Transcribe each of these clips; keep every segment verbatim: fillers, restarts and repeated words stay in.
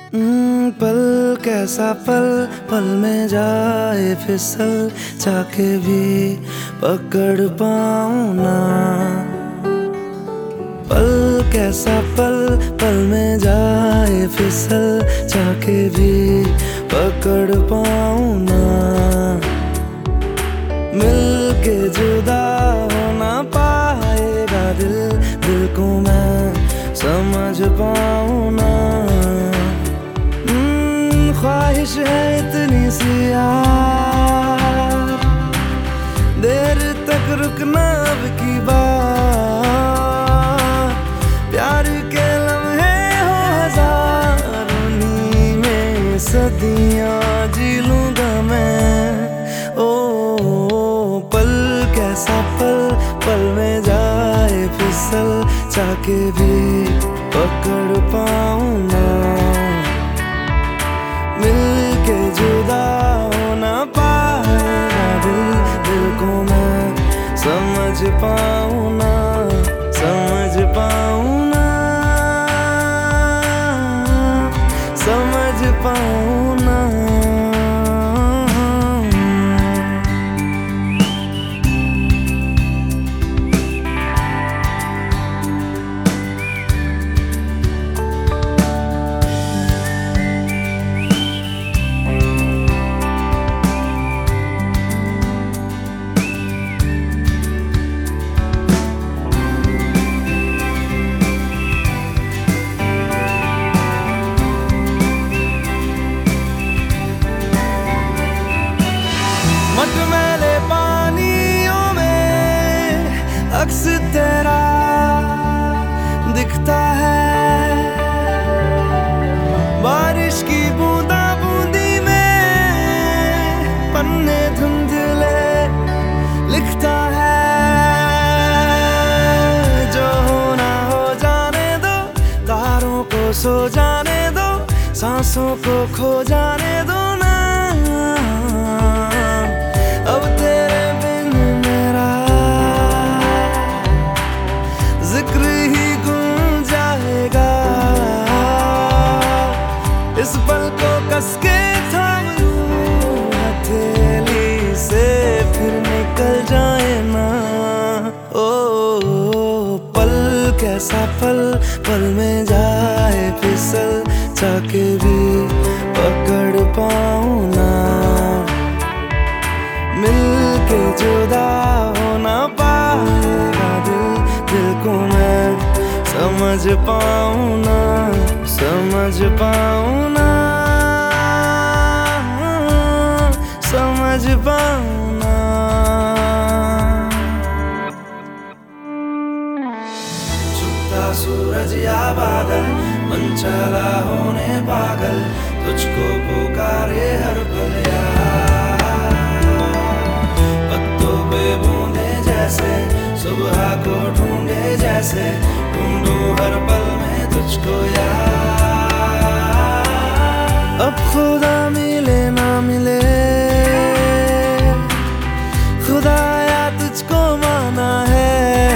हम्म, पल कैसा पल, पल में जाए फिसल, चाके भी पकड़ पाऊं ना। पल कैसा पल, पल में जाए फिसल, चाके भी पकड़ पाऊं ना। मिल के जुदा हो ना पाएगा दिल, दिल को मैं समझ पाऊं ना। ख्वाहिश है इतनी सी यार, देर तक रुकना अब की बात। प्यार के लम्हे हो हजार, उन्हीं में सदियां जी लूंगा मैं। ओ, ओ पल कैसा पल, पल में जाए फिसल, चाके भी पकड़ पाऊं ना। मिल के जुदा हो ना पाएगा दिल, दिल को मैं समझ पाऊं ना, समझ पाऊं ना, समझ पाऊं ना। मटमैले पानियों में अक्स तेरा दिखता है, बारिश की बूंदा बूंदी में पन्ने धुंधले लिखता है। जो होना हो जाने दो, तारों को सो जाने दो, सांसों को खो जाने दो ना। अब तेरे बिन मेरा जिक्र ही गुम जाएगा। इस पल को कस के थाम लूं हथेली से, फिर निकल जाए ना। ओ, ओ पल कैसा पल, पल में जाए फिसल, चाके भी पकड़ पाऊं ना। मिल के जुदा हो ना पाएगा दिल, दिल को मैं समझ पाऊं ना, समझ पाऊं ना, समझ पाऊं ना। छुपता सूरज या बादल, मन चला होने पागल, तुझको पुकारे हर पल यार। सुबह को ढूंढे जैसे, ढूंढूं हर पल में तुझको यार। अब खुदा मिले ना मिले, खुदाया तुझको माना है।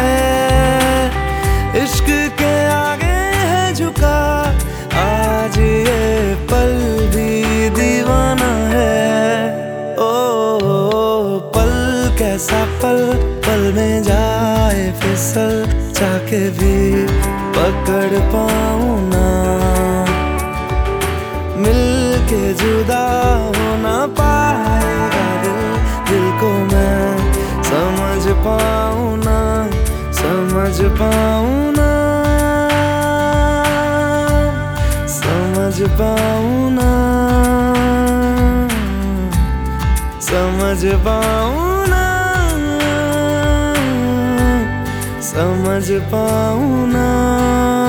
इश्क के आगे है झुका, आज ये पल भी दीवाना है। ओ, ओ पल कैसा पल, पल में जाए फिसल, चाके भी पकड़ पाऊं ना। मिल के जुदा हो ना पाएगा दिल, दिल को मैं समझ पाऊं ना, समझ पाऊं ना, समझ पाऊं ना, समझ पाऊं ना, समझ पाऊं ना।